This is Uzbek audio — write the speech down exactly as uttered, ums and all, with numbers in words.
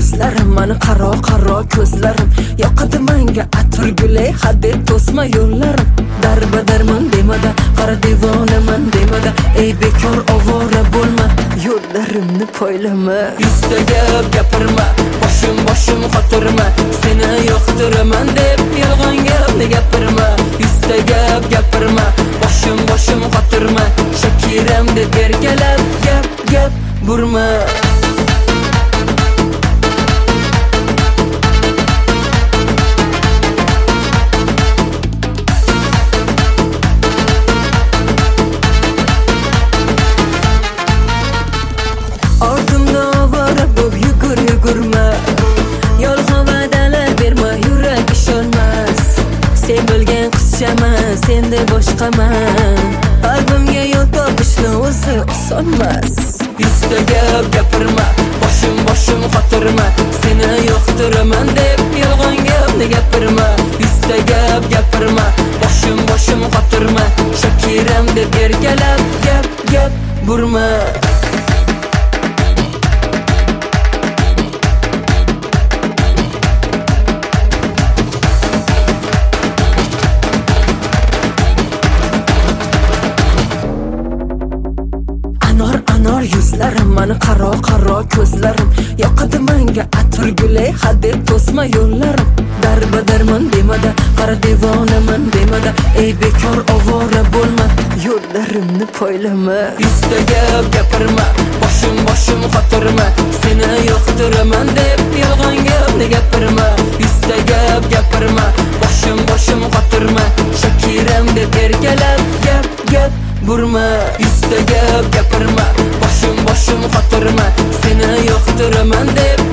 yuzlarim, mani qaro qaro ko'zlarim, yoqadi menga atir gulay, hadeb to'sma yo'llarim. Darba darmon demada, qara devonaman demada, ey bekor ovora bo'lma, yo'llarimni poylama. Yuzta gap gapirma, boshim boshim xotirma, seni yoqtiraman deb yolg'on gapni gapirma. Yuzta gap gapirma, boshim boshim xotirma, shakiram deb erkalab gap gap burma. Ortimda ovora bo'p yugur yugurma, yolg'on va'dalar berma, yurak ishonmas. Sen bilgan qizchaman, senda boshqaman, qalbimga yo'l topishni o'zi osonmas. Yuzta gap gapirma, boshim boshim xotirma, seni yoqtiraman deb yolg'on gapni gapirma. Yuzta gap gapirma, boshim boshim xotirma, shakiram deb erkalab gap gap burma. Anor anor yuzlarim, mani qaro qaro ko'zlarim, yoqadi menga atir gulay, hadeb to'sma yo'llarim. Darba darmon demada, qara devonaman demada, ey bekor ovora bo'lma, yo'llarimni poylama. Yuzta gap gapirma, boshim boshim xotirma, seni yoqtiraman deb yolg'on gapni gapirma. Yuzta gap gapirma, boshim boshim xotirma, shakiram deb erkalab gap gap burma. Yuzta gap gapirma, boshim boshim xotirma, seni yoqtiraman deb